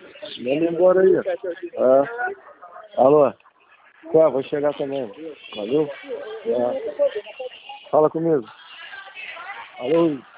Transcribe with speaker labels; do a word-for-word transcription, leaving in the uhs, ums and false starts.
Speaker 1: Manda embora aí. É. Alô? Tá, vou chegar também. Valeu? É. Fala comigo. Alô?